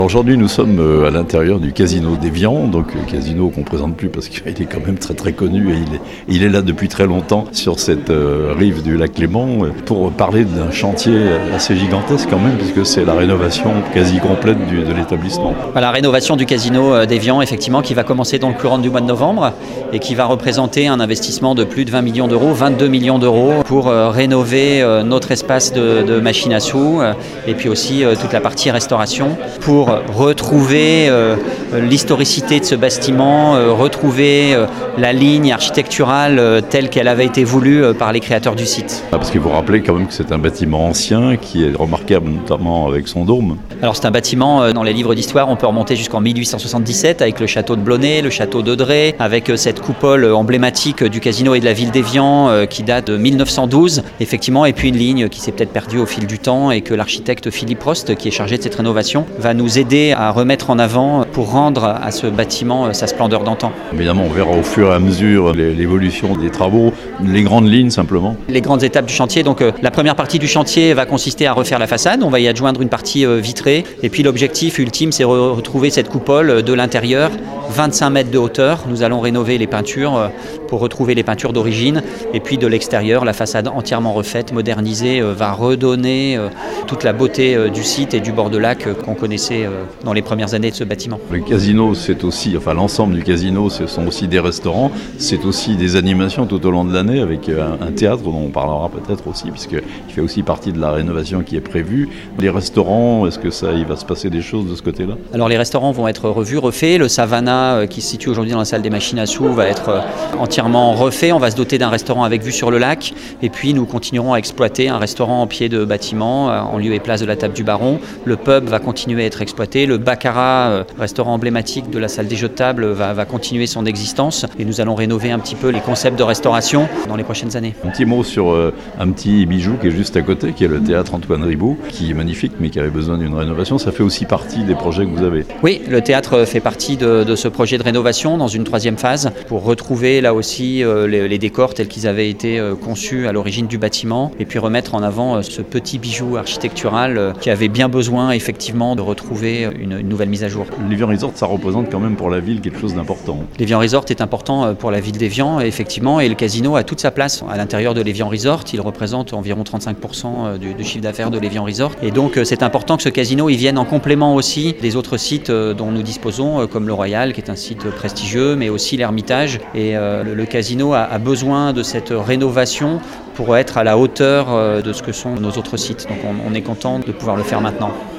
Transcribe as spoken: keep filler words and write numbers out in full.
Aujourd'hui, nous sommes à l'intérieur du casino d'Évian, donc casino qu'on ne présente plus parce qu'il est quand même très très connu et il est, il est là depuis très longtemps sur cette euh, rive du lac Léman pour parler d'un chantier assez gigantesque quand même puisque c'est la rénovation quasi complète du, de l'établissement. La rénovation du casino d'Évian, effectivement, qui va commencer dans le courant du mois de novembre et qui va représenter un investissement de plus de vingt millions d'euros, vingt-deux millions d'euros pour euh, rénover euh, notre espace de, de machine à sous euh, et puis aussi euh, toute la partie restauration pour retrouver euh, l'historicité de ce bâtiment, euh, retrouver euh, la ligne architecturale euh, telle qu'elle avait été voulue euh, par les créateurs du site. Ah, parce qu'il faut rappeler quand même que c'est un bâtiment ancien qui est remarquable notamment avec son dôme. Alors c'est un bâtiment, euh, dans les livres d'histoire, on peut remonter jusqu'en mille huit cent soixante-dix-sept avec le château de Blonay, le château de Dreux, avec euh, cette coupole emblématique du casino et de la ville d'Évian euh, qui date de mille neuf cent douze, effectivement, et puis une ligne qui s'est peut-être perdue au fil du temps et que l'architecte Philippe Prost, qui est chargé de cette rénovation, va nous aider à remettre en avant pour rendre à ce bâtiment sa splendeur d'antan. Évidemment, on verra au fur et à mesure l'évolution des travaux, les grandes lignes simplement. Les grandes étapes du chantier, donc euh, la première partie du chantier va consister à refaire la façade, on va y adjoindre une partie euh, vitrée et puis l'objectif ultime c'est re- retrouver cette coupole de l'intérieur, vingt-cinq mètres de hauteur. Nous allons rénover les peintures euh, pour retrouver les peintures d'origine et puis de l'extérieur, la façade entièrement refaite, modernisée, euh, va redonner euh, toute la beauté euh, du site et du bord de lac euh, qu'on connaissait euh, dans les premières années de ce bâtiment. Le casino, c'est aussi, enfin l'ensemble du casino, ce sont aussi des restaurants, c'est aussi des animations tout au long de l'année avec un, un théâtre dont on parlera peut-être aussi, puisqu'il fait aussi partie de la rénovation qui est prévue. Les restaurants, est-ce que ça, il va se passer des choses de ce côté-là? Alors les restaurants vont être revus, refaits. Le Savannah, euh, qui se situe aujourd'hui dans la salle des machines à sous, va être euh, entièrement refait. On va se doter d'un restaurant avec vue sur le lac. Et puis nous continuerons à exploiter un restaurant en pied de bâtiment, euh, en lieu et place de la table du Baron. Le pub va continuer à être exploité. Le Baccarat, euh, restaurant emblématique de la salle des jeux de table, va, va continuer son existence. Et nous allons rénover un petit peu les concepts de restauration dans les prochaines années. Un petit mot sur euh, un petit bijou qui est juste à côté, qui est le théâtre Antoine Riboud, qui est magnifique mais qui avait besoin d'une rénovation. Ça fait aussi partie des projets que vous avez. Oui, le théâtre fait partie de, de ce projet de rénovation dans une troisième phase pour retrouver là aussi euh, les, les décors tels qu'ils avaient été euh, conçus à l'origine du bâtiment et puis remettre en avant euh, ce petit bijou architectural euh, qui avait bien besoin effectivement de retrouver une, une nouvelle mise à jour. L'Évian Resort, ça représente quand même pour la ville quelque chose d'important. L'Évian Resort est important pour la ville d'Évian effectivement et le casino a toute sa place à l'intérieur de l'Évian Resort. Il représente environ trente-cinq pour cent du, du chiffre d'affaires de l'Évian Resort et donc c'est important que ce casino il vienne en complément aussi des autres sites dont nous disposons comme le Royal qui est un site prestigieux mais aussi l'Ermitage et euh, le, le casino a, a besoin de cette rénovation pour être à la hauteur de ce que sont nos autres sites. Donc on, on est content de pouvoir le faire maintenant.